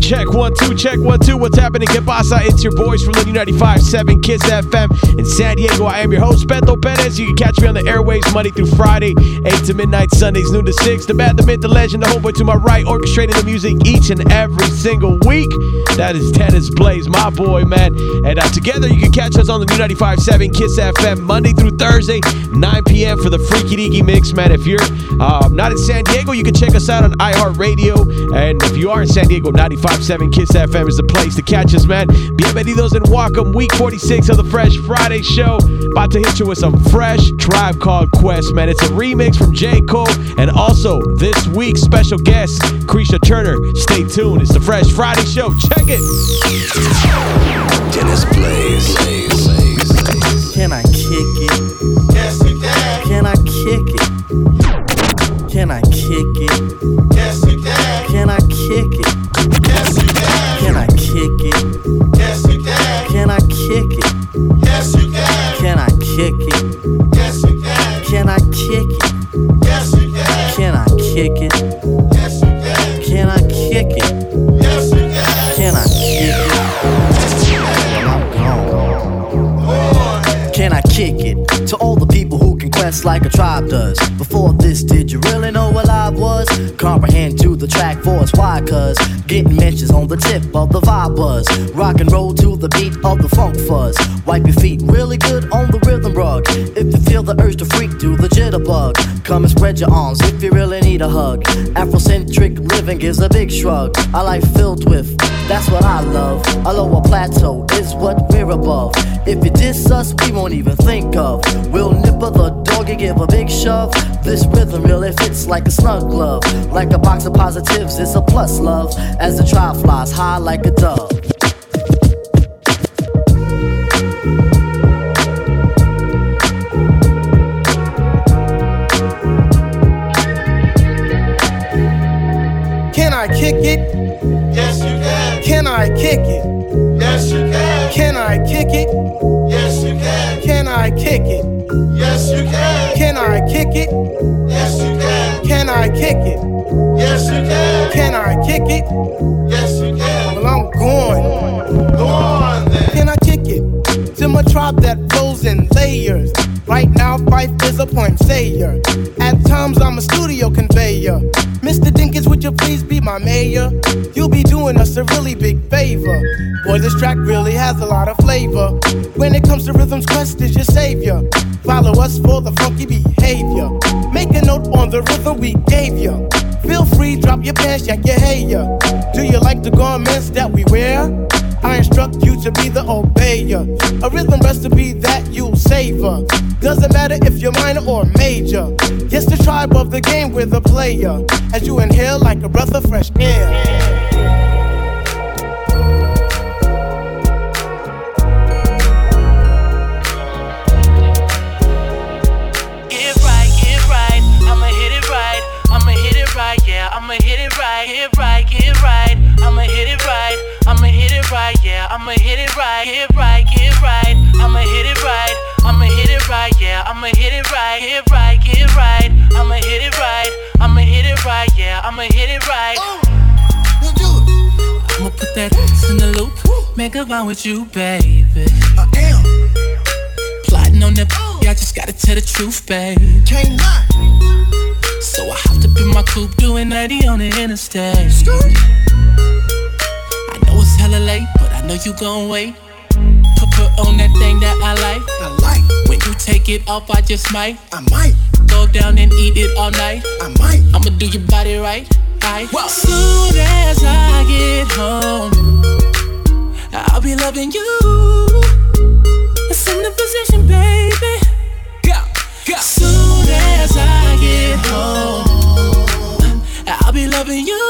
Check 1 2, check 1 2. What's happening? Que pasa? It's your boys from the new 95.7 Kiss FM in San Diego. I am your host, Beto Perez. You can catch me on the airwaves Monday through Friday, 8 to midnight, Sundays, noon to 6. The bad, the myth, the legend, the homeboy to my right, orchestrating the music each and every single week. That is Dennis Blaze, my boy, man. And together you can catch us on the new 95.7 Kiss FM Monday through Thursday, 9 p.m. for the Freaky Deaky Mix, man. If you're not in San Diego, you can check us out on iHeartRadio. And if you are in San Diego, 95.7 Kiss FM is the place to catch us, man. Bienvenidos and welcome. Week 46 of the Fresh Friday show. About to hit you with some fresh Tribe Called Quest, man. It's a remix from J. Cole. And also, this week's special guest, Krisha Turner. Stay tuned. It's the Fresh Friday show. Check it. Dennis Blaze. Can I kick it? Yes, you can. Can I kick it? Can I kick it? Yes, you can. Can I kick it? Yes, you can. Can I kick it? Yes, you can. Can I kick it? Yes, you can. Can I kick it? Yes, you can. Can I kick it? Yes, you can. Can I kick it? Yes, you can. Can I kick it? Yes, you can. Can I kick it? Well, I'm gone. Can I kick it? To all the people who can quest like a tribe does. Before this, did you really know what I was? Comprehend to the track force, why? Cause getting mentions on the tip of the vibe buzz. Rock and roll to the beat of the funk fuzz. Wipe your feet really good on the rhythm rug. If you feel the urge to freak, do the jitterbug. Come and spread your arms if you really need a hug. Afrocentric living is a big shrug. A life filled with, that's what I love. A lower plateau is what we're above. If you diss us, we won't even think of. We'll nipper the dog and give a big shove. This rhythm really fits like a snug glove. Like a box of positives, it's a plus love. As the tribe flies high like a dove. Can I kick it? Yes, you can. Can I kick it? Yes, you can. Can I kick it? Yes, you can. Can I kick it? Yes, you can. Can I kick it? Yes, you can. Can I kick it? Yes, you can. Can I kick it? Yes, you can. Well, I'm going. Go on then. Can I kick it? To my tribe that flows in layers. Right now, Fife is a point sayer. At times, I'm a studio conveyor. Mr. Dinkins, would you please be my mayor? You'll be doing us a really big favor. Boy, this track really has a lot of flavor. When it comes to rhythms, Quest is your savior. Follow us for the funky behavior. Make a note on the rhythm we gave you. Feel free, drop your pants, yank your hair. Do you like the garments that we wear? I instruct you to be the obeyer. A rhythm recipe that you'll savor. Doesn't matter if you're minor or major. Yes, the tribe of the game, we're the player. As you inhale like a breath of fresh air. I'ma hit it right, get right. I'ma hit it right, yeah. I'ma hit it right, get right. I'ma hit it right, yeah. I'ma hit it right, get right. I'ma hit it right, yeah. I'ma hit it right. I'ma put that ass in the loop, make a rhyme with you, baby. I am. Plotting on that, I just gotta tell the truth, baby. Can't lie. So I hopped up in my coupe, doing 90 on the interstate. I know it's hella late, but I know you gon' wait. Put on that thing that I like. When you take it off, I just might. Go down and eat it all night. I'ma do your body right. Soon as I get home, I'll be loving you. Assume the position, baby. Soon as I get home, I'll be loving you.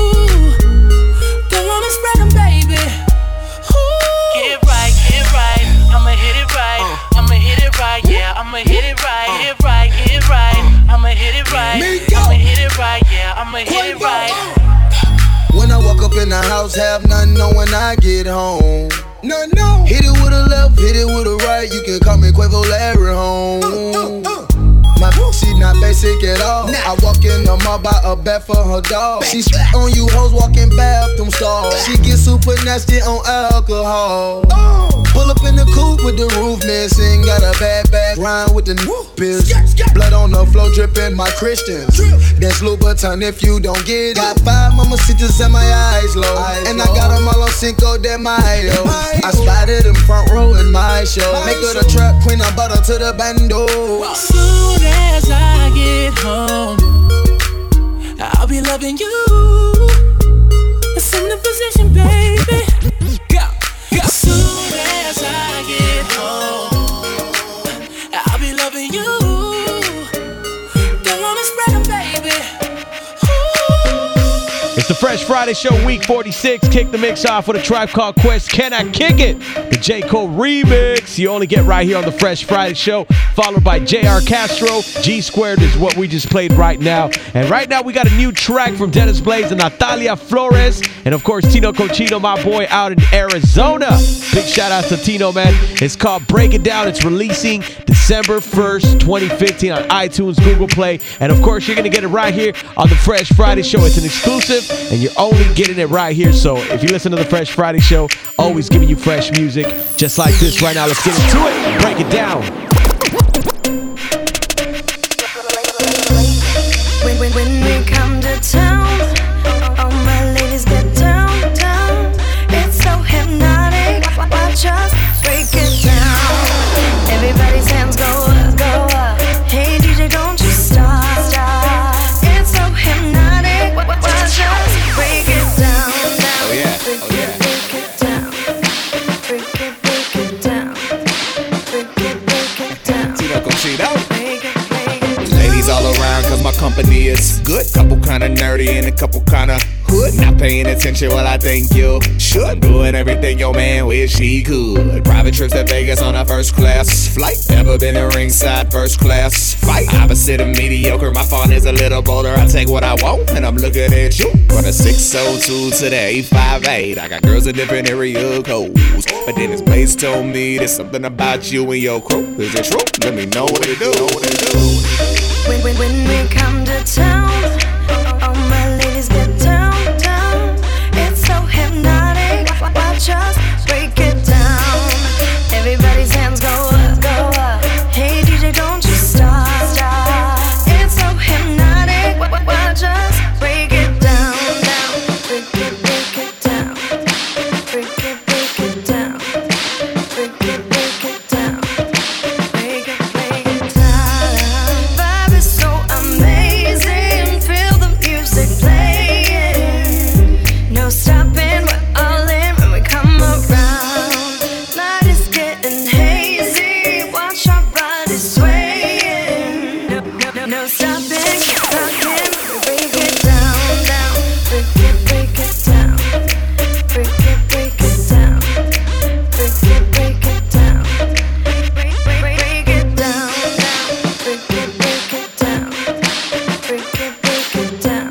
Go on and spread them, baby. Ooh. Get right. I'ma hit it right. Yeah. I'ma hit it right. Get right. I'ma hit it right. Yeah. I'ma hit it right. When I walk up in the house, have nothing on when I get home. No. Hit it with a left, hit it with a right. You can call me Quavo Larry home. My she not basic at all. I walk in the mall, buy a bed for her dog. She spit on you hoes walking bathroom stalls. she gets super nasty on alcohol. Pull up in the coupe with the roof missing. Got a bad background with the pills. Blood on the floor dripping my Christians. That's Louboutin if you don't get it. Got 5 mamacitas and my eyes low. And I got them all on Cinco de Mayo. I spotted them front row in my show. Make her the trap queen, I bought her to the bando. Soon as I get home, I'll be loving you. It's in the position, baby. Go. Soon as I get home, I'll be loving you. Don't wanna spread them, baby. It's the Fresh Friday Show, week 46. Kick the mix off with a Tribe Called Quest. Can I Kick It? The J. Cole remix. You only get right here on the Fresh Friday Show, followed by J.R. Castro. G Squared is what we just played right now. And right now we got a new track from Dennis Blaze and Natalia Flores. And of course, Tino Cochino, my boy out in Arizona. Big shout out to Tino, man. It's called Break It Down. It's releasing December 1st, 2015 on iTunes, Google Play. And of course, you're going to get it right here on the Fresh Friday Show. It's an exclusive, and you're only getting it right here. So if you listen to the Fresh Friday Show, always giving you fresh music just like this right now. Let's get into it. Break it down. When we come to town, all my ladies get down, down. It's so hypnotic, watch us break it down. Everybody's hands go up, go up. Hey DJ, don't you stop, stop. It's so hypnotic, watch us break it down, down. Oh yeah, oh yeah. Break it down, break it down, break it down. Tino Cochino. Break it. Ladies all around, cause my company is good. Couple kinda nerdy and a couple kinda hood. Not paying attention, well I think you should. Doing everything your man wish he could. Private trips to Vegas on a first class flight. Never been in ringside first class fight. Opposite of mediocre, my phone is a little bolder. I take what I want and I'm looking at you. From the 602 to the 858, I got girls in different area codes. But Dennis Blaze told me there's something about you and your crew. Is it true? Let me know what it do. When we come to town, all my ladies get down, down. It's so hypnotic, watch us break it down. Everybody's hands go up, go up. Hey DJ, don't you stop, stop. It's so hypnotic, watch us break it down, down. Break it down. Break it down. Break it down. Break it down. Vibe is so amazing, feel the music playing. No stopping, we're all in when we come around. Night is getting hazy, watch our bodies swaying. No stopping, keep talking, break it down, down. Break it down. Break it down. Break it down. Break it down, down. Break it down. Break it down.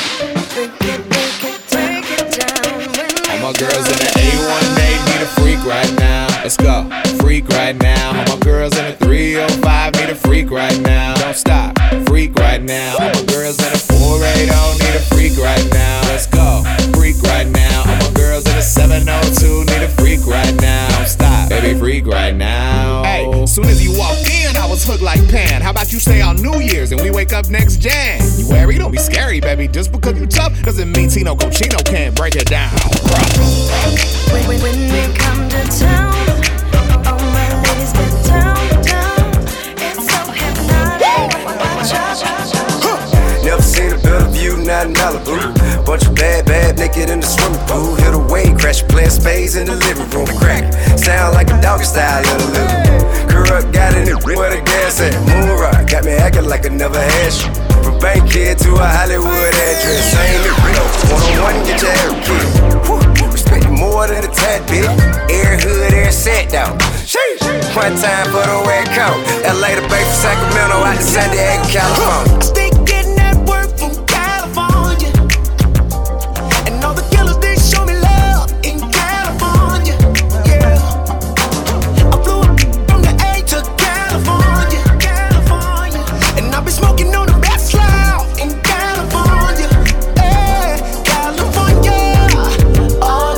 Break it down. All my girls in the A1, they need a freak right now. Let's go, freak right now. All my girls in the 305 need a freak right now. Don't stop, freak right now. All my girls in the 480 need a freak right now. Let's go, freak right now. All my girls in the 702 need a freak right now. Don't stop, baby, freak right now. Hey, soon as you walked in, I was hooked like Pan. How about you stay on New Year's and we wake up next Jan? You worry, don't be scary, baby. Just because you tough doesn't mean Tino Cochino can't break it down. When we come to town, all my ladies get down, down. It's so hypnotic, watch us. Never seen a better view, not in Malibu. Bunch of bad naked in the swimming pool. Hit away, crash playing spades in the living room. Crack, sound like a doggy style, little. Corrupt, got in it, where the gas at? Moon rock, got me acting like I never had you. From Bankhead to a Hollywood address. Same it real, one-on-one, get your hair kid. Respect you more than a tad bit. Air hood, air set down. Sheesh. One time for the red coat. LA to Bay from Sacramento, out to San Diego, California. Stick getting that work from California. And all the killers, they show me love in California. Yeah. I flew up from the A to California. California. And I've been smoking on the best loud in California. Hey, California. Oh,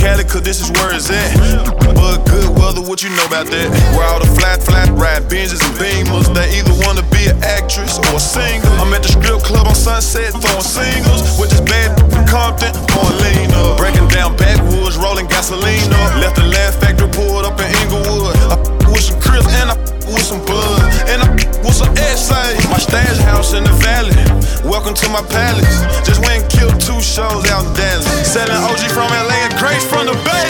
Cali, cause this is where it's at. But good weather, what you know about that? Where all the flat ride Benzes and Beamers. They either wanna be an actress or a singer. I'm at the strip club on Sunset throwing singles with this bad Compton, pouring lean up. Breaking down backwoods, rolling gasoline up. Left the Laugh Factory, pulled up in Inglewood. I with some Crips and I with some Bud. And I with some essays. My stash house in the valley. Welcome to my palace. Just went and killed 2 shows out in Dallas. Selling OG from LA and Grace from the Bay.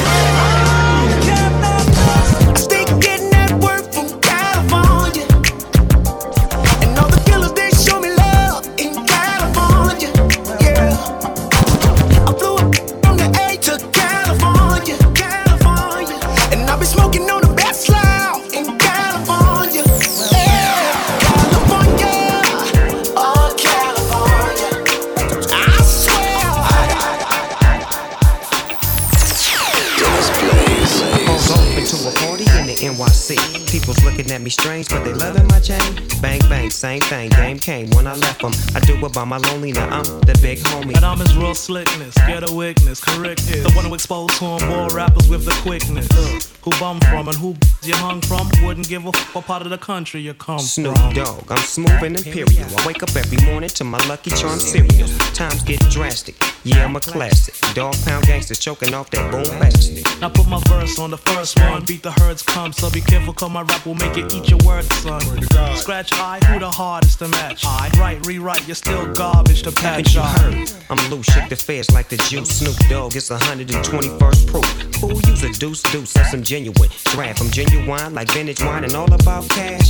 I stay getting that work from California. And all the killers, they show me love in California. Yeah. I flew up from the A to California. And I've been smoking on the best loud in California. Yeah. California. Oh, California. I swear. To a party in the NYC. People's looking at me strange, but they loving my chain. Bang, bang, same thing. Game came when I left them. I do it by my lonely, now I'm the big homie. And I'm his real slickness, get a weakness, correct is the one who exposed cornball rappers with the quickness. Who bum from and who you hung from? Wouldn't give a f what part of the country you come Snoop from. Dogg, I'm smooth and imperial. I wake up every morning to my Lucky Charm cereal. Times get drastic, yeah, I'm a classic. Dog pound gangsters choking off that boom bastard. Now put my verse on the first one. Beat the herds come, so be careful, cause my rap will make you eat your words, son. Scratch I, who the hardest to match? I write, rewrite, you're still garbage to patch. You heard? I'm loose, shake the feds like the juice. Snoop Dogg, it's 121st proof. Fool, use a deuce, that's some genuine. Draft from genuine like vintage wine and all about cash.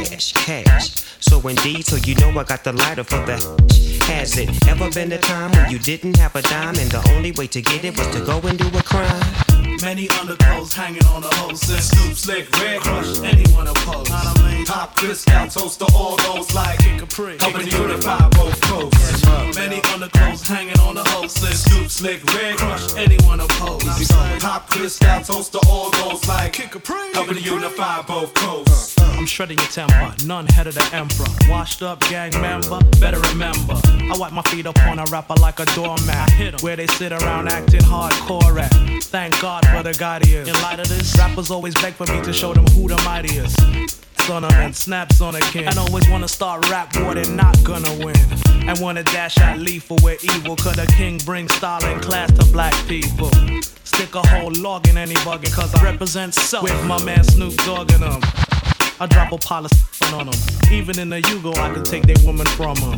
Cash. So indeed, so you know I got the lighter for the Has it ever been a time when you didn't have a dime and the only way to get it was to go and do a crime? Many underclothes hanging on the hose. Snoop, Slick, Red, crush anyone opposed. Pop, Cristal, toaster, all those like Kid Capri, helping to unify both coasts. Many underclothes hanging on the hose. Snoop, Slick, Red, crush anyone opposed. Pop, Cristal, toaster, all those like Kid Capri, helping to unify both coasts. I'm shredding your temper, none head of the emperor. Washed up gang member, better remember. I wipe my feet up on a rapper like a doormat. Hit 'em where they sit around acting hardcore at. Thank God for the God he is. In light of this, rappers always beg for me to show them who the mightiest. Son of and snaps on a king. And always wanna start rap war, they're not gonna win. And wanna dash out lethal with evil, cause the king brings style and class to black people. Stick a whole log in any buggin', cause I represent self with my man Snoop Dogg and them. I drop a pile of on them. Even in the Yugo, I can take their woman from them.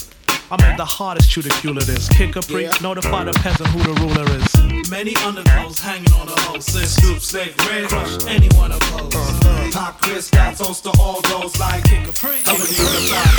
I made the hardest chew to cure this. Kid Capri, notify the peasant who the ruler is. Many underclothes hanging on the hose. Snoop, Slick, Red, crush anyone opposed. Pop, Cristal, toaster, all those like Kid Capri. Cover the unified.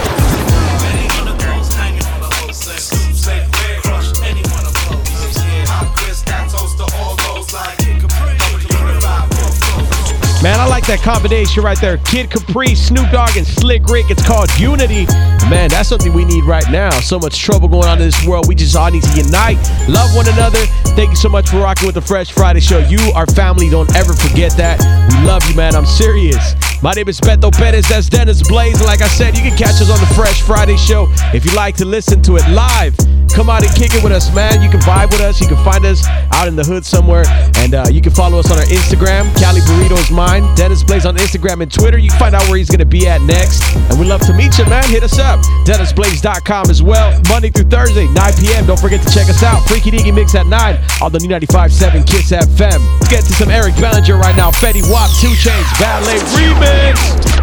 Many underclothes hanging on the hose. Snoop, Slick, Red, crush anyone opposed. Pop, Cristal, toaster, all those like Kid Capri. Cover the unified. Man, I like that combination right there. Kid Capri, Snoop Dogg, and Slick Rick. It's called Unity. Man, that's something we need right now. So much trouble going on in this world. We just all need to unite, love one another. Thank you so much for rocking with the Fresh Friday Show. You, our family, don't ever forget that. We love you, man. I'm serious. My name is Beto Perez. That's Dennis Blaze. And like I said, you can catch us on the Fresh Friday Show. If you like to listen to it live, come out and kick it with us, man. You can vibe with us. You can find us out in the hood somewhere. And you can follow us on our Instagram. Cali Burrito is mine. Dennis Blaze on Instagram and Twitter. You can find out where he's going to be at next. And we'd love to meet you, man. Hit us up. DennisBlaze.com as well. Monday through Thursday, 9 p.m. Don't forget to check us out. Freaky Deaky Mix at 9 on the new 95.7 Kiss FM. Let's get to some Eric Bellinger right now. Fetty Wap, 2 Chainz, Ballet Remix.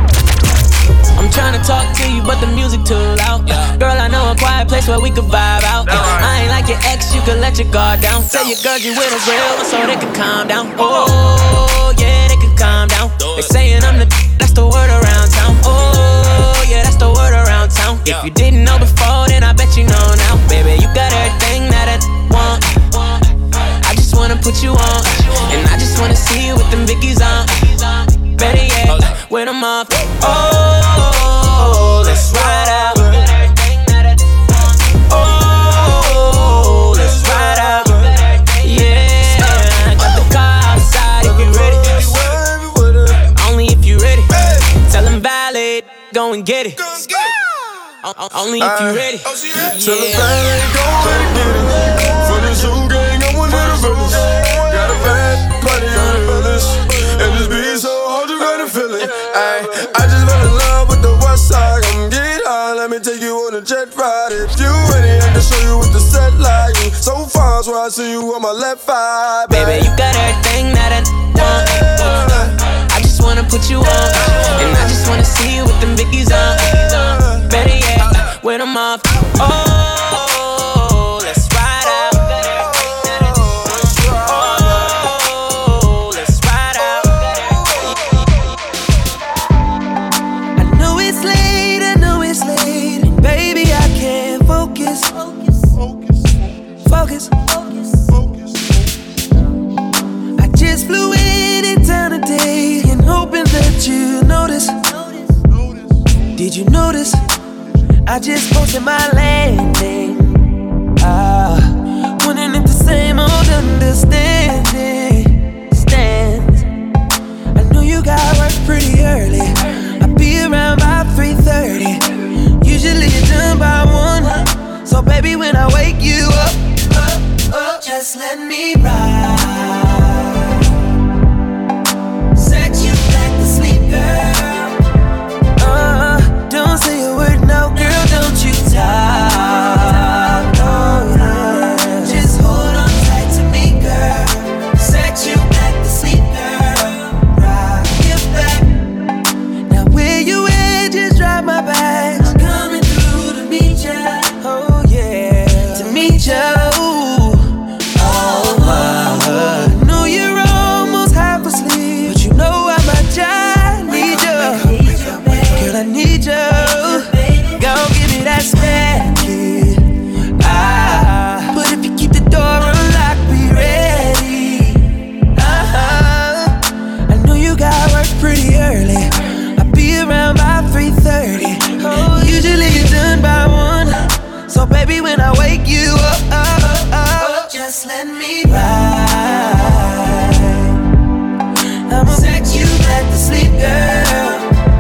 I'm trying to talk to you, but the music too loud. Girl, I know a quiet place where we could vibe out. I ain't like your ex, you could let your guard down. Tell your girls you with us real, so they can calm down. Oh, yeah, they can calm down. They saying I'm the that's the word around town. Oh, yeah, that's the word around town. If you didn't know before, then I bet you know now. Baby, you got everything that I want. I just wanna put you on, and I just wanna see you with them Vickies on. Better yet, when I'm off. Oh, let's ride out. Oh, let's ride out. Yeah, got the car outside if you ready. Only if you ready. Tell them valet, go and get it. Only if you ready. Tell them valet, go and get it. For the zoo gang, I'm one of the brothers. jet ride. If you ready, I can show you what the set like. You so far, so I see you on my left eye. Baby, you got everything that I want. I just wanna put you on, and I just wanna see you with them biggies on. Better yet, when I'm off. Oh, let's ride out. Oh, let's ride out. I know it's late, and baby, I can't focus. I just flew in town today and hoping that you notice. Did you notice? I just posted my landing. Wondering if the same old understanding stands. I know you got work pretty early. I'll be around by 3:30. Usually you're done by 1. So baby, when I wake you up, just let me ride. Set you back to sleep, girl. Don't say a word, no, girl, don't you talk. Oh, yeah. Just hold on tight to me, girl. Set you back to sleep, girl. Rock your back. Now where you at, just drive my back. I'm coming through to meet ya. Oh, yeah, to meet ya. So baby, when I wake you up, just let me ride. I'ma set you back to sleep, girl.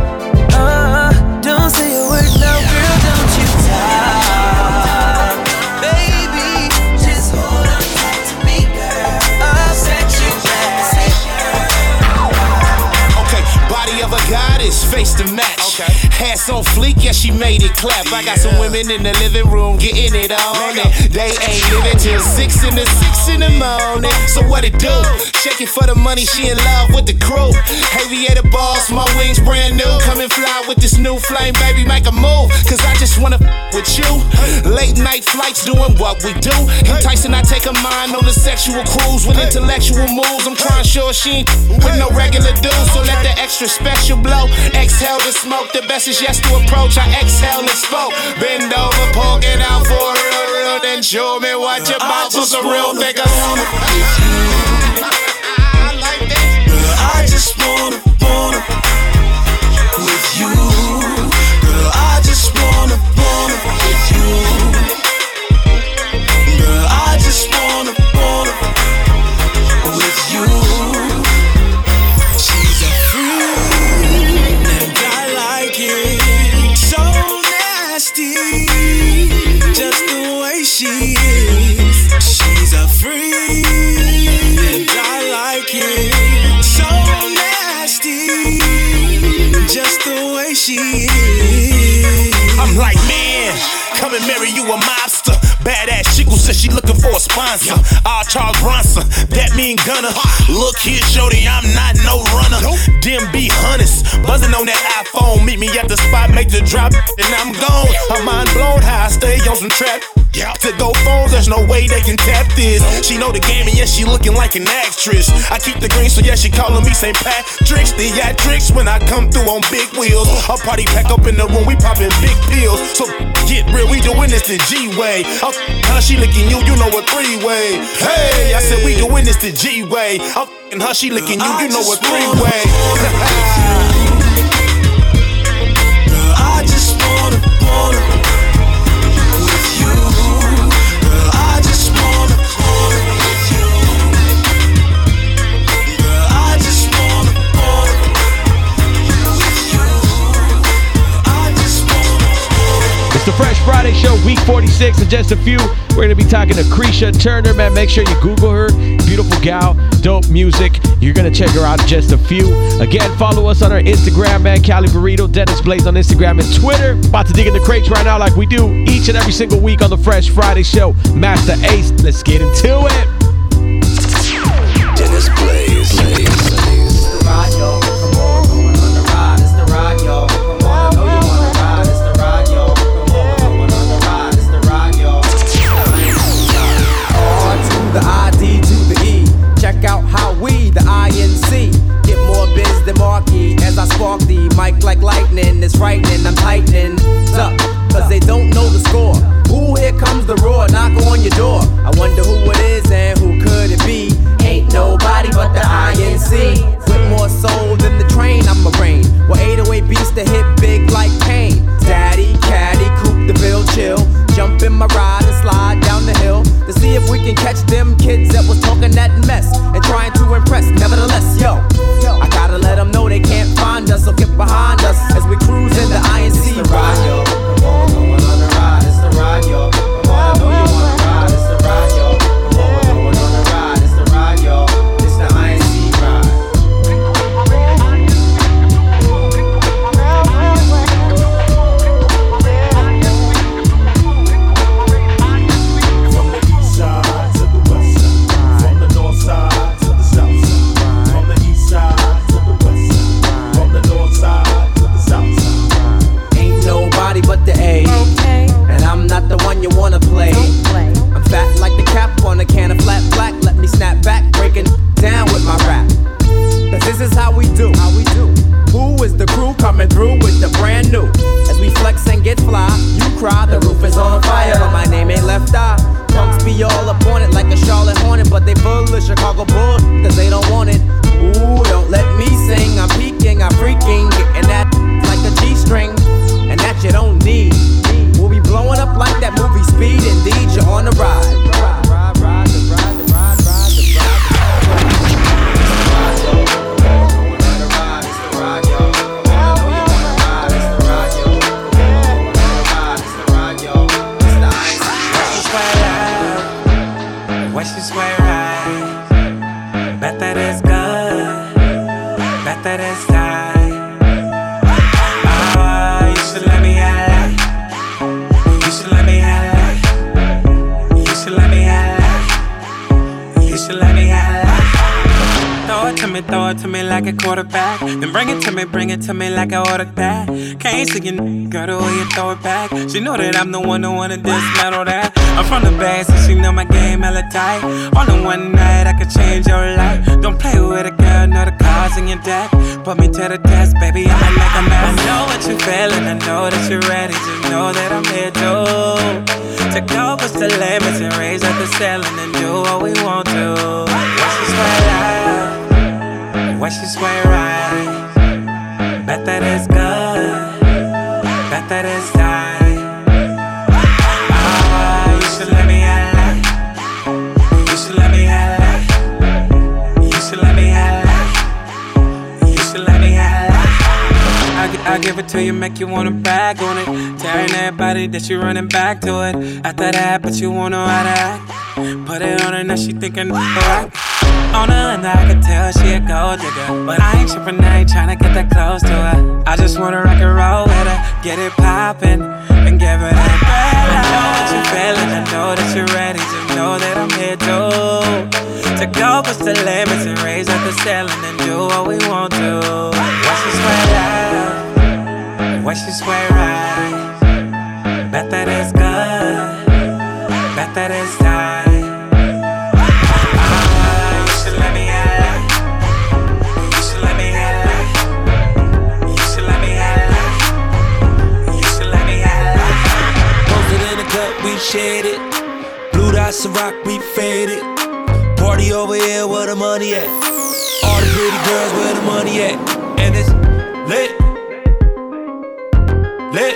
Don't say a word, no, girl, don't you talk. Baby, just hold on tight to me, girl. I'll set you back to sleep, girl. Okay, body of a goddess, face to match. Okay. Ass on fleek, yeah, she made it clap. I got some women in the living room getting it on, and they ain't living till 6 in the morning. So what it do? Shake it for the money, she in love with the crew. Aviator balls, my wings brand new. Come and fly with this new flame, baby, make a move. Cause I just wanna with you. Late night flights doing what we do. Enticing, I take a mind on a sexual cruise with intellectual moves. I'm trying to show she ain't with no regular dudes. So let the extra special blow. Exhale the smoke, the best is yes to approach. I exhale and spoke. Bend over, poke it out for real. Then show me what your mouth was a real nigga. I like that. Girl, I just wanna with you. Girl, I just wanna with you. Girl, I just wanna with you. She's a freak, and I like it. So nasty, just the way she is. She's a freak, and I like it. So nasty, just the way she is. I'm like, man, come and marry you a mobster. Badass chick who says she looking for a sponsor. Charles Bronson, that mean gunner. Look here, shorty, I'm not no runner. Them be hunters, buzzing on that iPhone. Meet me at the spot, make the drop, and I'm gone. I'm mind blown, how I stay on some trap. To go phones, there's no way they can tap this. She know the game, and yes, she looking like an actress. I keep the green, so yeah, she calling me St. Patrick's. Theatrics when I come through on big wheels. A party pack up in the room, we popping big pills. So get real, we doing this the G-way. Her, she licking you, you know a 3-way. Hey, I said we doing this the G-way. And her, she licking you, you know a 3-way. Girl, I just wanna with you. Girl, I just wanna with you. Girl, I just wanna with you. I just wanna. the Fresh Friday Show, week 46, and just a few. We're going to be talking to Krisha Turner, man. Make sure you Google her. Beautiful gal, dope music. You're going to check her out in just a few. Again, follow us on our Instagram, man. Cali Burrito, Dennis Blaze on Instagram and Twitter. About to dig in the crates right now like we do each and every single week on the Fresh Friday Show. Master Ace, let's get into it. Dennis Blaze. It's the ride, yo. Come on, going on the ride. It's the ride, yo. Come on, I know you wanna ride. It's the ride, yo. Come on, going on the ride. It's the ride, yo. R to the I, D to the E. Check out how we, the INC, get more biz than Marquee. As I spark the mic like lightning, it's frightening. I'm tightening up, cause they don't know the score. Ooh, here comes the roar, knock on your door. I wonder who it is and who could it be? Ain't nobody but the INC. With more soul than the train, I'm a rain. Well, 808 beats to hit big like Kane. Daddy, caddy, coupe the bill, chill. Jump in my ride and slide down the hill to see if we can catch them kids that was talking that mess and trying to impress. Nevertheless, yo, I gotta let them know they can't find us, so get behind us as we cruise in the INC ride, yo. Come on, going on the ride. It's the ride, yo. Come on, I know you wanna ride. It's the ride, yo. Come on, going on the ride. It's the ride, yo. It's the INC ride. From the east side to the west side, from the north side to the south side, from the east side to the west side, from the north side to the south side. Ain't nobody but the A. And I'm not the one you wanna play. I'm fat like the cap on a can of flat black. Let me snap back, breaking down with my rap. Cause this is how we do. Who is the crew coming through with the brand new? As we flex and get fly, you cry, the roof is on fire, but my name ain't Left Eye. Punks be all up on it like a Charlotte Hornet, but they full of Chicago Bulls, cause they don't want it. Ooh, don't let me sing, I'm peeking, I'm freaking, getting that like a G-string, and that you don't need. We'll be blowing up like that movie Speed, indeed, you're on the ride. Watch you swear right. Bet that it's good. Bet that it's tight. Oh, you should let me have it. You should let me have it. You should let me have it. You should let me have it. Throw it to me like a quarterback. Then bring it to me like I ordered that. Can't see you, girl, the way you throw it back. She know that I'm the one who wanna dismantle that. I'm from the bag, so she know my game hella tight. All in one night, I could change your life. Don't play with a girl, know the cards in your deck. Put me to the test, baby, I'ma make a mess. I know what you're feeling, I know that you're ready. Just know that I'm here too. To go push the limits and raise up the ceiling and do what we want to. Watch you swear right. Watch you swear right. Bet that it's good. Bet that it's tight. You should let me have it. You should let me have it. You should let me have it. You should let me have it. I'll give it to you, make you wanna brag on it. Telling everybody that you're running back to it. After that, but you wanna how to act. Put it on her, now she thinking right. On her and I can tell she a gold digger, but I ain't trippin', I ain't tryna get that close to her. I just wanna rock and roll with her, get it poppin', and give her that bread. I know what you're feelin', I know that you're ready. Just know that I'm here too. To go push the limits and raise up the ceiling and do what we want to. Watch you swear out, watch you swear right. Bet that it's good, bet that it's tight. Shared it, blue dots of rock, we faded. Party over here, where the money at? All the pretty girls, where the money at? And it's lit, lit,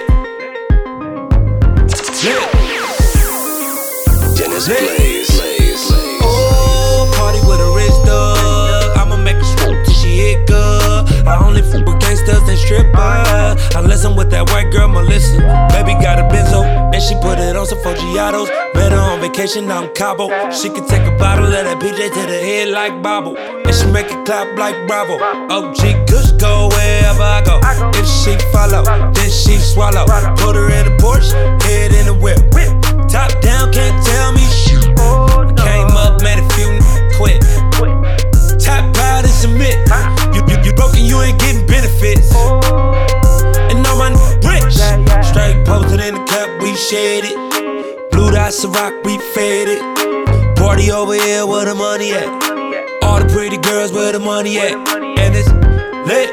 lit. Dennis Blaze. Oh, party with a rich dog. I'ma make her stroke till she hit good. I only fuck with gangsters and strippers. Unless I'm with that white girl, Melissa. Baby got a Benzo. she put it on some Foggiatos. Met her on vacation out in Cabo. She can take a bottle of that PJ to the head like Bobble. And she make it clap like Bravo. OG Kush go wherever I go. If she follow, then she swallow. Put her in the Porsche, head in the whip. Top down, can't tell me shit. Came up, made a few quit. Top proud and submit. You broken, you ain't getting benefits. And all my rich. Straight posted in the cup, we shared it. Blue dot Ciroc, we fed it. Party over here, where the money at? All the pretty girls, where the money at? And it's lit.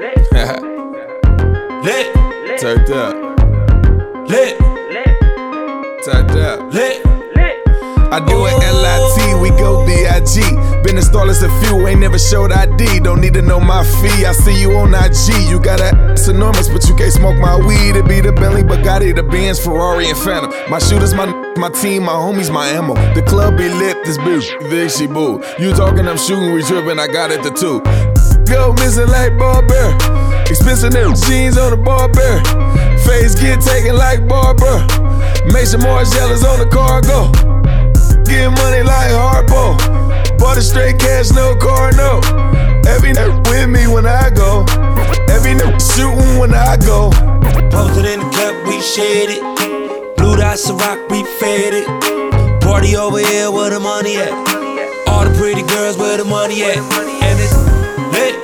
Lit. Turned up. Lit. Turned up. Lit. I do it LIT, we go B.I.G. Been installers a few, ain't never showed ID. Don't need to know my fee, I see you on IG. You got a ass enormous, but you can't smoke my weed. It be the Bentley, Bugatti, the Benz, Ferrari, and Phantom. My shooters, my team, my homies, my ammo. The club be lit, this bitch, big she boo. You talking, I'm shooting, we tripping, I got it the two. Go missing like Barber. Expensive new jeans on the Barber. Face get taken like Barber. Make some more jealous on the cargo. Get money like Harpo. Bought a straight cash, no car, no. Every night with me when I go. Every night shooting when I go. Posted in the cup, we shared it. Blue dot Ciroc, we fed it. Party over here, where the money at? All the pretty girls, where the money at? And it's lit.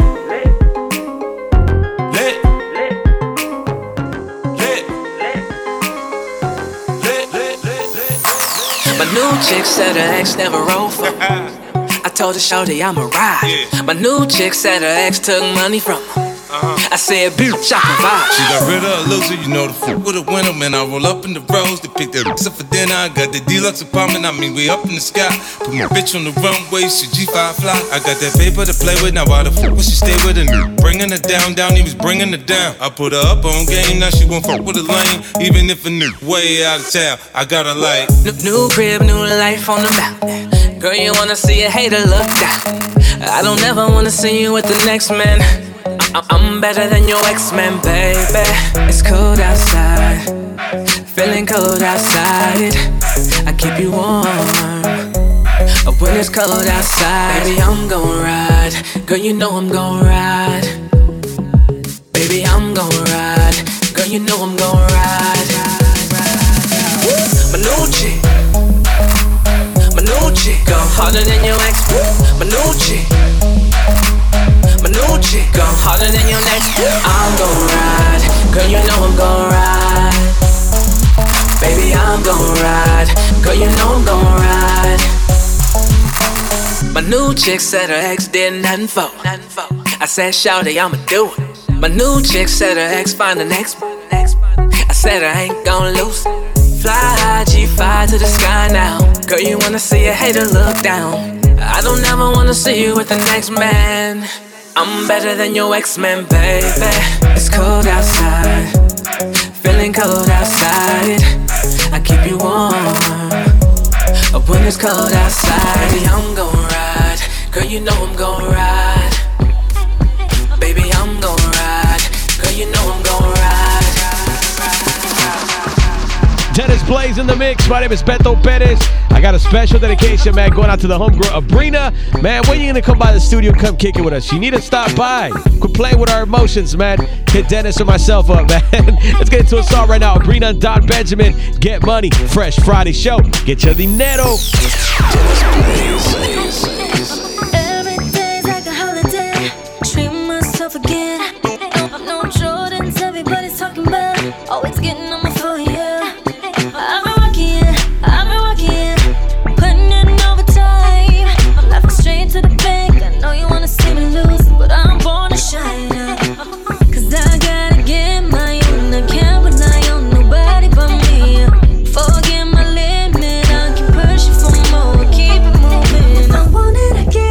My new chick said her ex never rolled for her. I told her, shorty, I'ma ride. My new chick said her ex took money from her. I said, bitch, I provide. She got rid of a loser, you know the fuck with a winner. Man, I roll up in the rose, they pick that up for dinner. I got the deluxe apartment, I mean, we up in the sky. Put my bitch on the runway, she G5 fly. I got that paper to play with, now why the fuck would she stay with a nigga? Bringing her down, he was bringing her down. I put her up on game, now she won't fuck with a lane. Even if a nigga way out of town, I got her like new crib, new life on the mountain. Girl, you wanna see a hater look down. I don't ever wanna see you with the next man. I'm better than your ex-man, baby. It's cold outside, feeling cold outside. I keep you warm when it's cold outside. Baby, I'm gon' ride. Girl, you know I'm gon' ride. Baby, I'm gon' ride. Girl, you know I'm gon' ride. My new chick go harder than your ex. My new chick go harder than your next. I'm gon' ride, girl, you know I'm gon' ride. Baby, I'm gon' ride, girl, you know I'm gon' ride. My new chick said her ex did nothing for. I said, shawty, I'ma do it. My new chick said her ex find the next. I said I ain't gon' lose. Fly high, G5 to the sky now. Girl, you wanna see a hater look down. I don't ever wanna see you with the next man. I'm better than your ex-man, baby. It's cold outside, feeling cold outside. I keep you warm when it's cold outside. Baby, I'm gon' ride. Girl, you know I'm gon' ride. Baby, I'm gon' ride. Girl, you know I'm gon' ride. Dennis Blaze in the mix. My name is Beto Perez. I got a special dedication, man, going out to the homegirl Abrina. Man, when you gonna come by the studio, come kick it with us? You need to stop by. Quit playing with our emotions, man. Hit Dennis or myself up, man. Let's get into a song right now. Abrina and Don Benjamin, Get Money. Fresh Friday show. Get your dinero. Every day's like a holiday. Treat myself again. No Jordans, everybody's talking about. Always getting on my phone, yeah. I've been working, putting in overtime. I'm laughing straight to the bank. I know you wanna see me lose, but I'm born to shine. Cause I gotta get my own. I can't rely on nobody but me. Forget my limit, I can push you for more. Keep it moving. I want it again.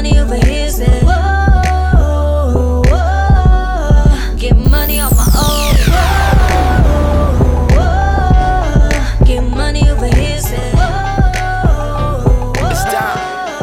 money over here, say. Whoa, whoa. Get money on my own. Whoa, whoa. Get money over here, say. Whoa, whoa. It's time.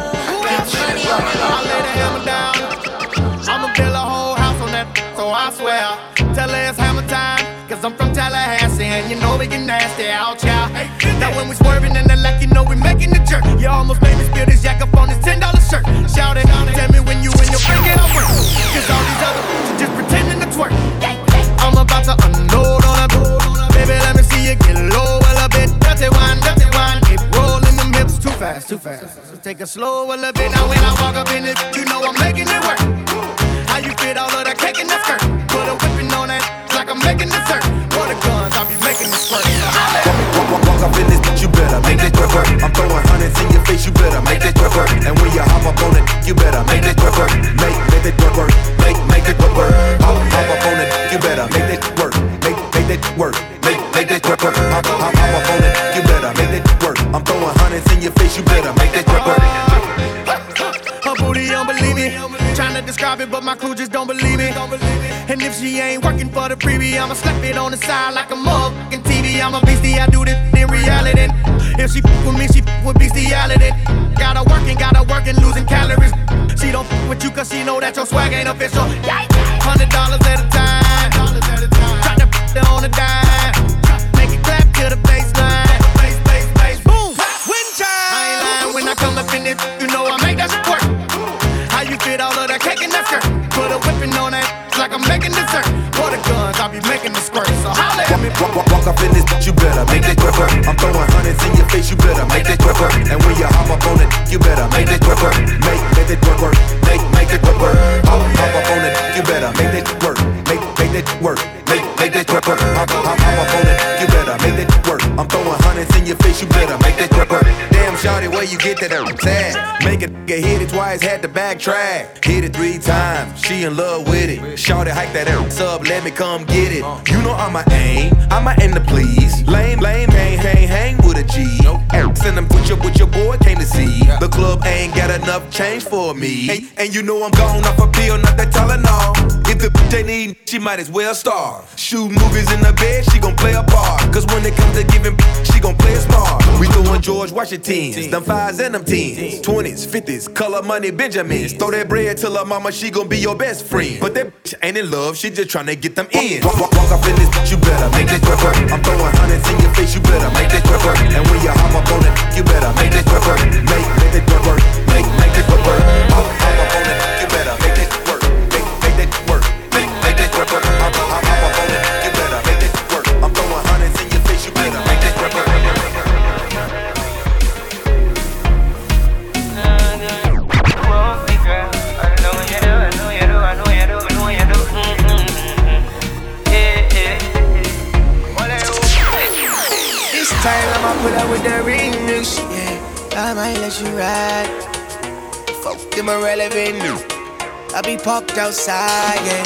I lay the hammer down. I'ma build a whole house on that, so I swear. Tell her it's hammer time, cause I'm from Tallahassee, and you know we get nasty out, child. Now when we swerving in the like, you know we making the jerk. You almost made me spill this yak up on this $10 shirt. Shout it, tell me when you in your bring it over. Cause all these other bitches just pretending to twerk. I'm about to unload on her. Baby, let me see you get low a little bit. Dirty wine, keep rolling them hips too fast, too fast. So take it slow a little bit. Now when I walk up in it, you know I'm making it work. How you fit all of that cake in the skirt? Put a whipping on that like I'm making dessert. For the guns, I'll be making the squirt. Walk up in this bitch, you better make that twerk work. I'm throwing hundreds in your face, you better make that twerk work. And when you hop up on it, you better make that twerk work. Make that twerk work. Make that twerk work. Hop up on it, you better make that work. Make that work. Make that twerk work. Hop up on it, you better make that work. I'm throwing hundreds in your face, you better make that twerk work. Her booty don't believe me. Tryna describe it, but my crew just don't believe me. And if she ain't working for the freebie, I'ma slap it on the side like a motherfucking TV. I'm a beastie, I do this in reality. If she with me, she with bestiality. Gotta work and losing calories. She don't with you cause she know that your swag ain't official. $100 at a time. Try to it on a dime. Make it clap to the baseline. Bass, boom, wind chime. I ain't lying when I come up in it, you know I make that shit work. How you fit all of that cake in that skirt? Put a whipping on that like I'm making dessert. For the guns, I'll be making the squirt. So holla at me. Walk up in this bitch, you better make that twerk work. I'm throwing hundreds in your face, you better make that twerk work. And when you hop up on it, you better make that twerk work. Make that twerk work. Make that twerk work. Hop up on it, you better make that work. Make that work. Make that twerk work. Hop up on it, you better make that work. I'm throwing hundreds in your face, you better make that twerk work. Damn, shawty, where you get that tag? Make a nigga hit it twice, had to backtrack. Hit it 3 times, she in love with it. Shawty, hike that ass up, let me come get it. You know I'ma aim to please. Lame, hang with a G. Send them with your boy came to see. The club ain't got enough change for me. And you know I'm gone off a pill, not that Tylenol. If the bitch ain't eating, she might as well starve. Shooting movies in the bed, she gon' play a part. Cause when it comes to giving, she gon' play it smart. We throwing George Washingtons, them 5s and them 10s, 20s, 50s, color money Benjamins. Throw that bread till her mama, she gon' be your best friend. But that bitch ain't in love, she just tryna get them in. Walk up in this bitch, you better make that twerk work. I'm throwing hundreds in your face, you better make that twerk work. And when you hop up on it, you better make that twerk work. Make that twerk work. Make that twerk work. Hop up on it, you better make that work. Make that work. Make that twerk work. Hop up on it, you better make that work. I'm throwing hundreds in your face, you better make that twerk work. Time I'ma put up with the remix, yeah. I might let you ride. Fuck them irrelevant. I be parked outside, yeah.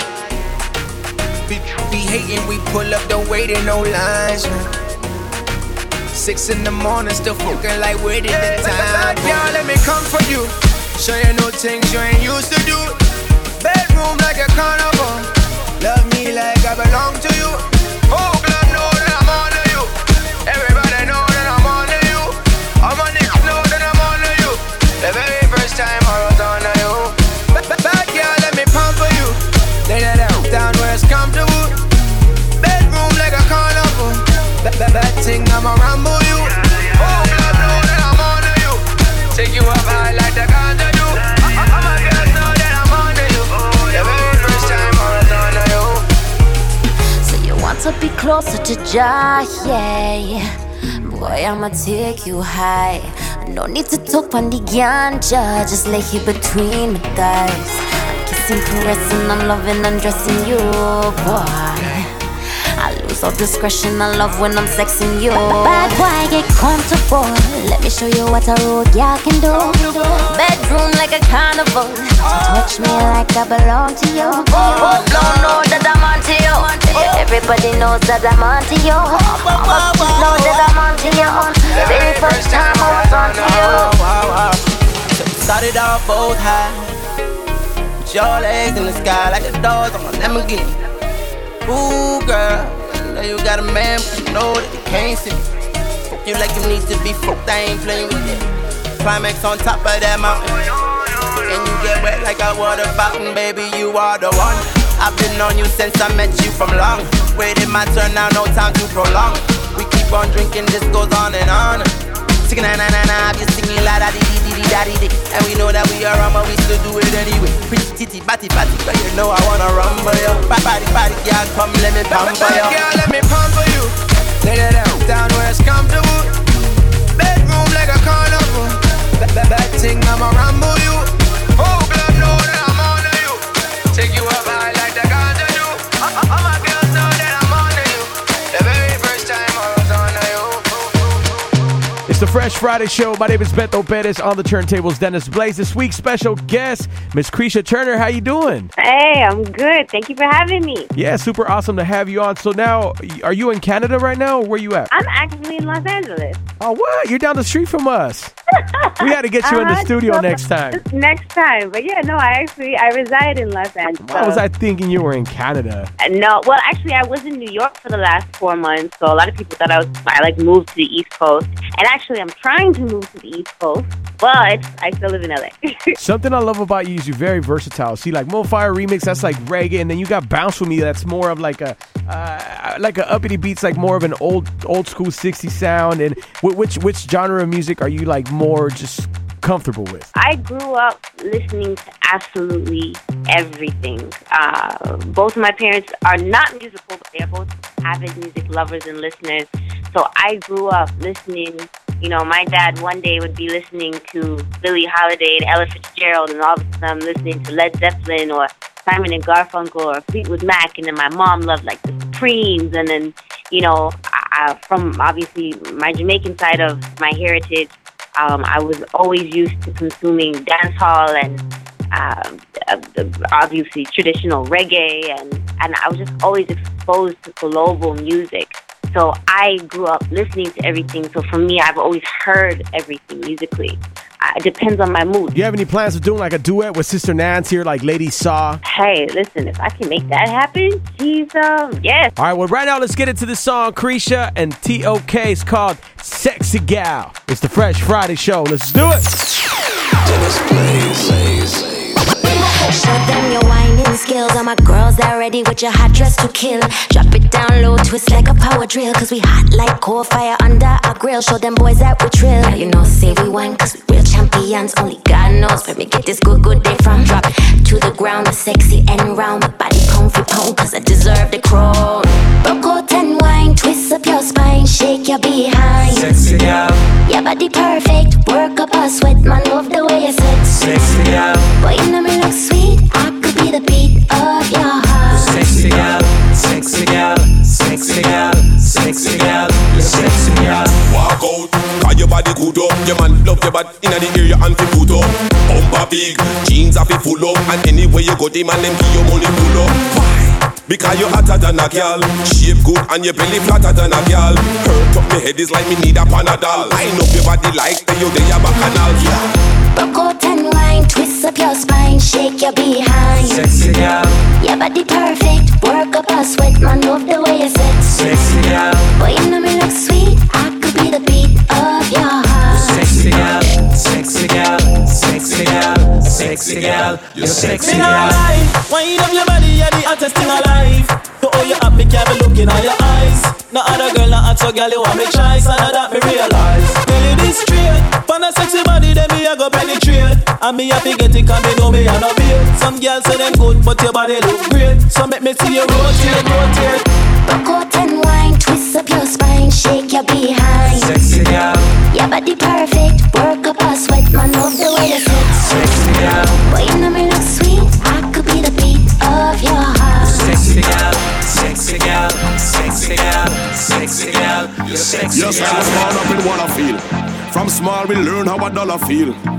Be hating, we pull up, don't wait in no lines, yeah. 6 in the morning, still fucking like where did the time? Y'all let me come for you. Show you no things you ain't used to do. Bedroom like a carnival. Love me like I belong to you. Oh, God, know that I'm on to you. Everybody know that I'm on to you. All my niggas know that I'm on to you. The very first time I was on to you. Bad girl, let me pump for you. Lay that out down where it's comfortable. Bedroom like a carnival. Bad thing, I'ma rumble you. Oh, God, know that I'm on to you. Take you up high like the ganja do. All my girls know that I'm on to you. The very first time I was on to you. So you want to be closer to Jah, yeah. Boy, I'ma take you high. No need to talk on the ganja, just lay here between my thighs. I'm kissing, caressing, I'm loving, undressing you, boy. I lose all discretion, I love when I'm sexing you. Bad boy, get comfortable. Let me show you what a road girl can do. Bedroom like a carnival. Touch me like I belong to you. Oh, don't know that I'm onto you. Everybody knows that I'm onto you. Know that I'm onto you. The very first time I was onto you. started off both high. Put your legs in the sky like the doors on a Lamborghini. Ooh, girl, I know you got a man, but you know that you can't see me. Fuck you like you need to be fucked, I ain't playing with it. Climax on top of that mountain. And you get wet like a water fountain, baby, you are the one. I've been on you since I met you from long. Waiting my turn now, no time to prolong. We keep on drinking, this goes on and on. Singing na na na na, you singing la da di di di da di di. And we know that we are wrong, but we still do it anyway. Pretty titty, batty, batty, but you know I wanna rumble you. Body, body, girl, come let me pamper you. Girl, let me pamper you. Lay it down where it's comfortable. Bedroom like a carnival. That thing I'ma rumble you. Oh, blood know that I'm on you. Take you up high like the ganja do. All my girls know that I'm on you. The very first time I was on you. It's the Fresh Friday Show. My name is Beto Perez. On the turntables, Dennis Blaze. This week's special guest, Miss Krisha Turner. How you doing? Hey, I'm good. Thank you for having me. Yeah, super awesome to have you on. So now, are you in Canada right now, or where you at? I'm actually in Los Angeles. Oh, what? You're down the street from us. We got to get you in the studio next time. Next time. But yeah, no, I reside in Los Angeles. Why was I thinking you were in Canada? No, well, actually, I was in New York for the last 4 months. So a lot of people thought I moved to the East Coast. And actually, I'm trying to move to the East Coast, but I still live in LA. Something I love about you is you're very versatile. See, like Mo Fire Remix, that's like reggae, and then you got Bounce With Me, that's more of like a uppity beats, like more of an old school 60s sound. And which genre of music are you like more just comfortable with? I grew up listening to absolutely everything. Both of my parents are not musical, but they're both avid music lovers and listeners. So I grew up listening. You know, my dad one day would be listening to Billie Holiday and Ella Fitzgerald, and all of a sudden I'm listening to Led Zeppelin or Simon and Garfunkel or Fleetwood Mac, and then my mom loved like the Supremes, and then, you know, from obviously my Jamaican side of my heritage, I was always used to consuming dancehall and obviously traditional reggae, and I was just always exposed to global music. So I grew up listening to everything. So for me, I've always heard everything musically. It depends on my mood. Do you have any plans of doing like a duet with Sister Nancy or like Lady Saw? Hey, listen, if I can make that happen, she's, yes. All right, well, right now, let's get into the song, Krisha and T.O.K. It's called Sexy Gal. It's the Fresh Friday Show. Let's do it. Show them your whining skills. All my girls are ready with your hot dress to kill. Drop it down low, twist like a power drill. Cause we hot like coal fire under our grill. Show them boys that we trill. Now you know, say we won cause we real champions. Only God knows where we get this good day from. Drop it to the ground, the sexy and round. My body pound for pound cause I deserve the crown. Broke out and wine, twist up your spine. Shake your behind. Sexy girl. Your body perfect, work up a sweat. Man, love the way you sit. Sexy girl. Boy, you know me look sweet. I could be the beat of your heart. Sexy girl, sexy girl, sexy girl, sexy girl, you sexy girl. Walk out, cause your body good up. Your man love your body inna the area and fi put up. Bumper big, jeans are fi full up, and anywhere you go, the man them give you money pull up. Why? Because you hotter than a girl. Shape good and your belly flatter than a girl. Hurt up my head is like me need a Panadol. Line up your body like the you dey a bacchanal. Broke out and wine, twist up your spine, shake your behind. Sexy girl. Your body perfect, work up a sweat. Man, love the way you sit. Sexy girl. Boy, you know me look sweet. I could be the beat of your heart. Sexy girl, sexy girl, sexy girl, sexy girl, you sexy girl. Wind up your body, you're the hottest thing alive. To all you happy, can't be looking at your eyes. No other girl, not so girl, you want me choice. And that me realize. Girl, you this straight. Find a sexy body, then me I go penetrate. And me happy get it, cause me know me and a beat. Some girls say them good, but your body look great. So make me see you rotate, rotate. Broke out and wine, twist up your spine, shake your behind. Sexy girl. Your body perfect, work up a sweat. Man, love the way you sit. Sexy girl. Boy, you know me look sweet. I could be the beat of your heart. Sexy girl, sexy girl, sexy girl, sexy girl, you sexy girl. Yes, I was born up in what I feel. From small we learn how a dollar feel.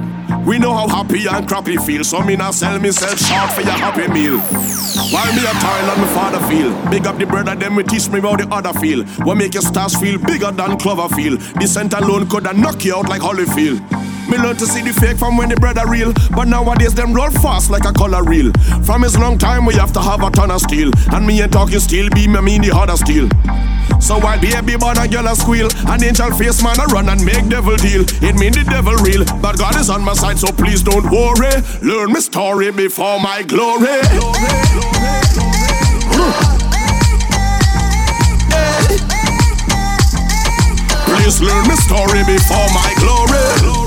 We know how happy and crappy feel, so me not sell myself short for your happy meal. While me a toil and my father feel, big up the brother them we teach me about the other feel. What make your stars feel bigger than Cloverfield. The scent alone coulda knock you out like Holyfield. Me learn to see the fake from when the brother real, but nowadays them roll fast like a color reel. From his long time we have to have a ton of steel, and me ain't talking steel, be me mean the harder steel. So while baby born a girl a squeal, an angel face man a run and make devil deal. It mean the devil real, but God is on my side, so please don't worry. Learn my story before my glory. Please learn my story before my glory.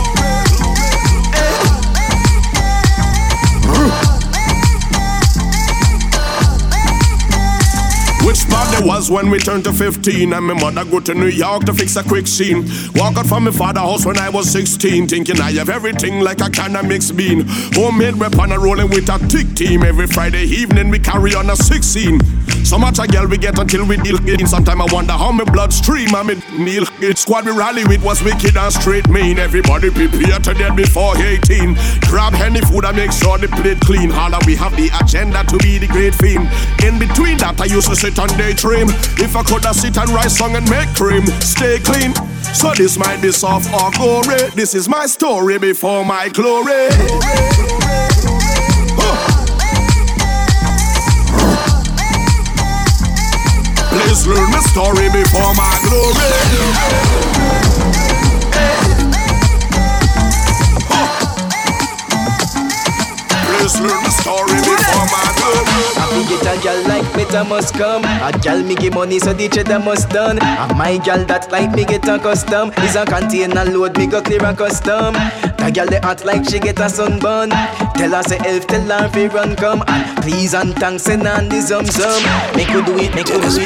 Which spot there was when we turned to 15, and my mother go to New York to fix a quick scene. Walk out from my father's house when I was 16, thinking I have everything like a can of mixed bean. Homemade weapon and rolling with a thick team. Every Friday evening we carry on a 16. So much a girl we get until we deal in. Sometime I wonder how my blood stream and me kneel. Squad we rally with was wicked and straight mean. Everybody prepare to death before 18. Grab any food and make sure the plate clean. Holla we have the agenda to be the great fiend. In between that I used to sit and daydream. If I coulda sit and write song and make cream, stay clean. So this might be soft or gory. This is my story before my glory. Please learn my story before my glory. Please learn the story before my glory. I get a girl like better must come. A girl me give money so the cheddar must done. And my girl that like me get a custom. Is a container load me go clear a custom. The girl they act like she get a sunburn. Tell her say elf, tell her fi run come. And please and thanks and on the zum. Make you do it, make you do it.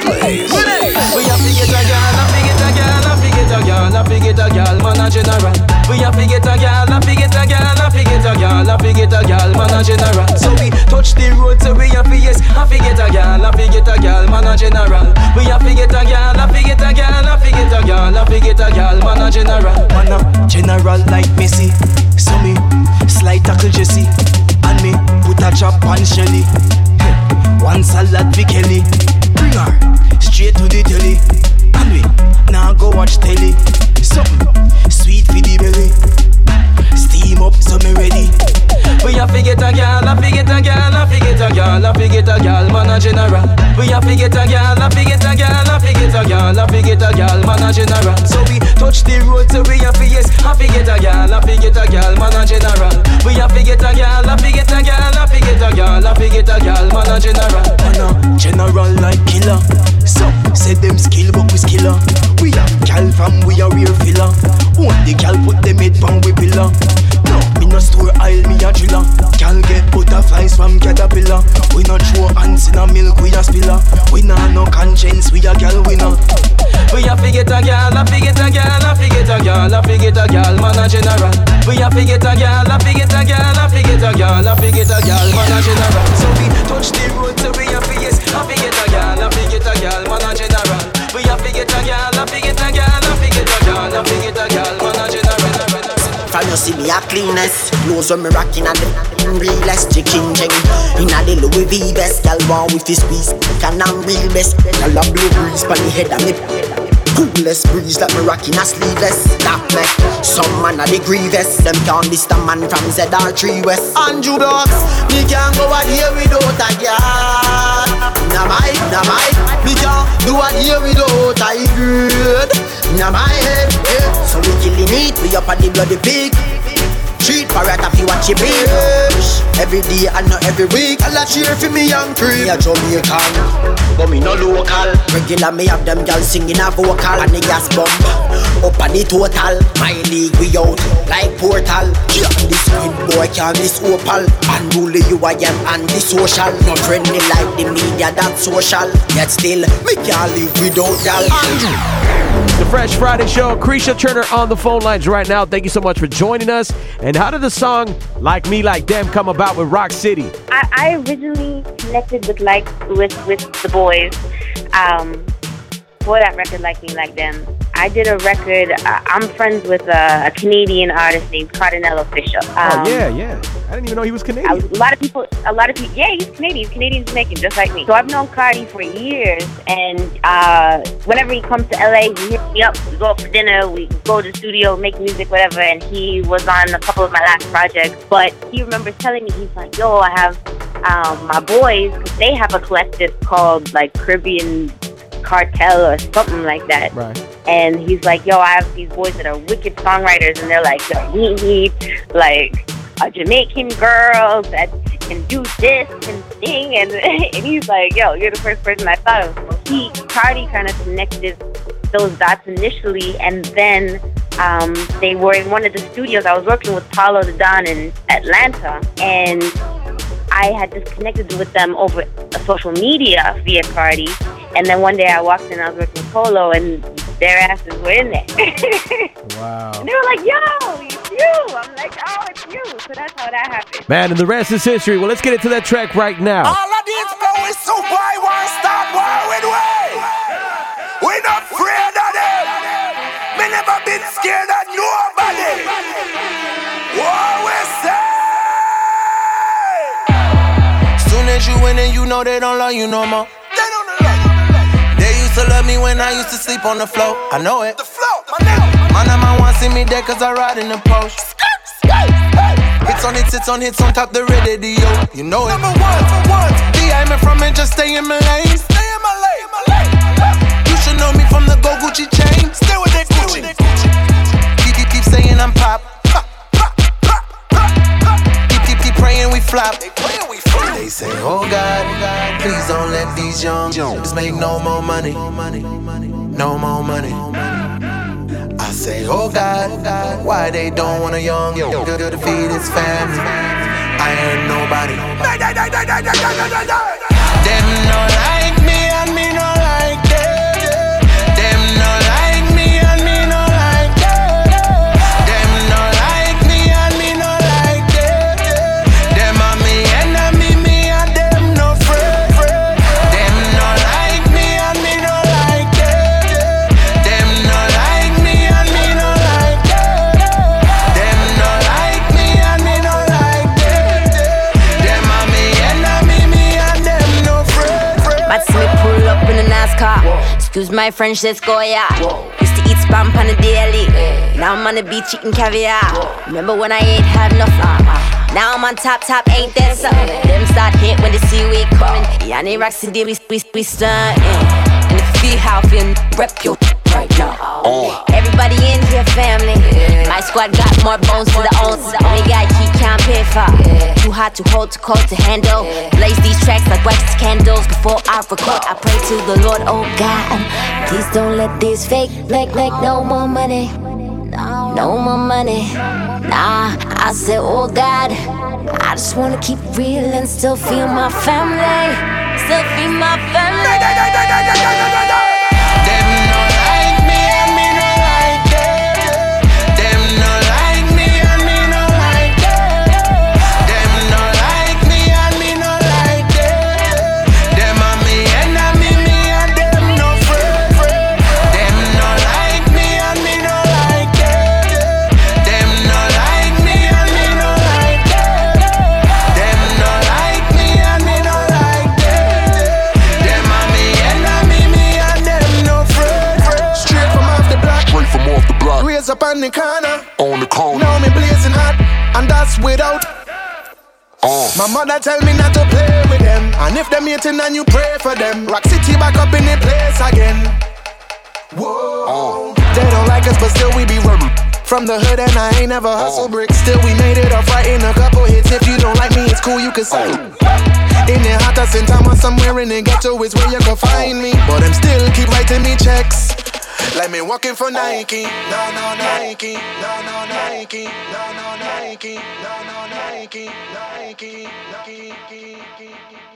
We have to get a girl, I fi get a girl, I fi get a girl, I fi get a girl, man a general. We have to get a girl, I fi get a girl, I fi get a girl, I fi get a girl, man a general. So we touch the road, so we have to yes, I fi get a girl, I fi get a girl, man a general. We have to get a girl, I fi get a girl, I fi get a girl, I fi get a girl, man a general. Man a general like Messi. So me slide tackle Jesse, and me put a chop on Shelly. One salad for Kelly. Bring her straight to the telly, and we now go watch telly. Something sweet for the belly. Steam up so me ready. We have to get a girl, I fi get a girl, I fi get a girl, I fi get a girl, man a general. We have to get a girl, I fi get a girl, I fi get a girl, I fi get a girl, man a general. So we touch the road, so we have to yes, I fi get a girl, I fi get a girl, man a general. We have to get a girl, I fi get a girl, I fi get a girl, I fi get a girl, man a general. Man a general like killer. So say them skill, but we skiller. We have gal from we a real filler. One the gal put them head pan we pillar. No, me no store aisle, me a driller. Gal get butterflies from caterpillar. We not throw ants in a milk, we a spiller. We nah no conscience, we a gal winner. We a fi get a gal, I fi get a gal, I fi get a gal, I fi get a gal, man a general. We a fi get a gal, I fi get a gal, I fi get a gal, I fi get a gal, man a general. So we touch the road, so we a fi yes, I fi get a gal, I fi get a gal, man a general. We a fi get a gal, I fi get a gal, I fi get a gal, I fi get a gal, man a general. From you see me a cleanest, clothes when me rockin' and the realest chicken jeng. In a the Louis V best, gal want with his squeeze, can I'm real best. Gal a blue breeze pon the head of me. Coolest breeze like me rockin' a sleeveless. That me, some man a the grievous. Them can't list a man from ZR3 West. Andrew Dogs, me can't go out here without a gal. Nah my, me can't do a here without a good. Nah my head, yeah. So we killing it, we up at the bloody pig. Treat parrot if you watch your bitch. Every day and not every week. I'll cheer for me young cream. Me a Jamaican, but me no local. Regular me have them girls singing a vocal. And the gas bomb up on the total. My league we out like portal. Yeah, this green boy can't miss opal. Unruly you I am anti-social. Not friendly like the media that's social. Yet still me can't live without y'all. The Fresh Friday Show, Krisha Turner on the phone lines right now. Thank you so much for joining us. And how did the song Like Me Like Them come about with Rock City? I originally connected with the boys for that record, Like Me Like Them. I did a record. I'm friends with a Canadian artist named Cardinal Official. Yeah. I didn't even know he was Canadian. A lot of people, yeah, he's Canadian. He's Canadian Jamaican, just like me. So I've known Cardi for years, and whenever he comes to LA, he hits me up. We go out for dinner, we go to the studio, make music, whatever. And he was on a couple of my last projects. But he remembers telling me, he's like, yo, I have my boys, because they have a collective called like Caribbean Cartel or something like that. Right. And he's like, yo, I have these boys that are wicked songwriters, and they're like, we need like a Jamaican girl that can do this and sing, and he's like, yo, you're the first person I thought of. So Cardi kind of connected those dots initially, and then they were in one of the studios. I was working with Paulo the Don in Atlanta, and I had disconnected with them over social media via Cardi, and then one day I walked in, I was working with Polo, and their asses were in there. Wow. And they were like, yo, it's you. I'm like, oh, it's you. So that's how that happened. Man, and the rest is history. Well, let's get into that track right now. All of these boys so boy won't stop war with way. We not afraid of them. Me never been scared of nobody. What we say? Soon as you win and you know they don't love you no more. They used to love me when I used to sleep on the floor. I know it. The floor, my nigga. My number one see me dead cause I ride in the post. Hits on top the radio. You know it. Number one. I'm from it, just stay in my lane. You should know me from the Go Gucci chain. Stay with that Gucci. Keep saying I'm pop. Keep praying we flop. They say, oh God, please don't let these young just make no more money. No more money. I say, oh God, why they don't want a young to feed his family? I ain't nobody. Them no like me and me no like them. Them no like me and me no like them. Them no like me and me no like them. Them are me enemy, me and them no friend. Them no like me and me no like them. Them no like me and me no like them. Them no like me and me no like them. Them are me enemy, me and them no friend. Might see me pull up in a NASCAR. Excuse my French, let's go, yeah. Used to eat spam on the daily. Now I'm on the beach eating caviar. Remember when I ain't have enough? Now I'm on top, ain't that something? Them start hit when they see we coming. Yeah, they rock city, we stuntin'. And if you how feel rep your right now. Everybody in here family. My squad got more bones than the own. Only guy keep can't pay for. Too hot to hold, too cold to handle. Blaze these tracks like wax candles. Before I record, I pray to the Lord, oh God, please don't let these fake make no more money. No more money. Nah, I said, oh God, I just wanna keep real and still feel my family. Still feel my family. Them no like me and me no like them. Them no like me and me no like them. Them no like me and me no like them. Them are me enemy, me and them no friend. Them no like me and me no like them. Them no like me and me no like them. Them no like me and me no like them. Them are me enemy, me and them no friend. Straight from off the block. Straight from off the block. Raise up on the corner. On the corner. Now me blazing hot, and that's without. My mother tell me not to play with them, and if them hating and you pray for them. Rock City back up in the place again. Whoa. They don't like us, but still we be running. From the hood and I ain't never hustle bricks. Still we made it off right in a couple hits. If you don't like me, it's cool, you can say. In the hottest in town or somewhere in the ghetto is where you can find me. But them still keep writing me checks. Like me working for Nike. No, Nike. No, Nike. No, Nike. No, Nike. Nike.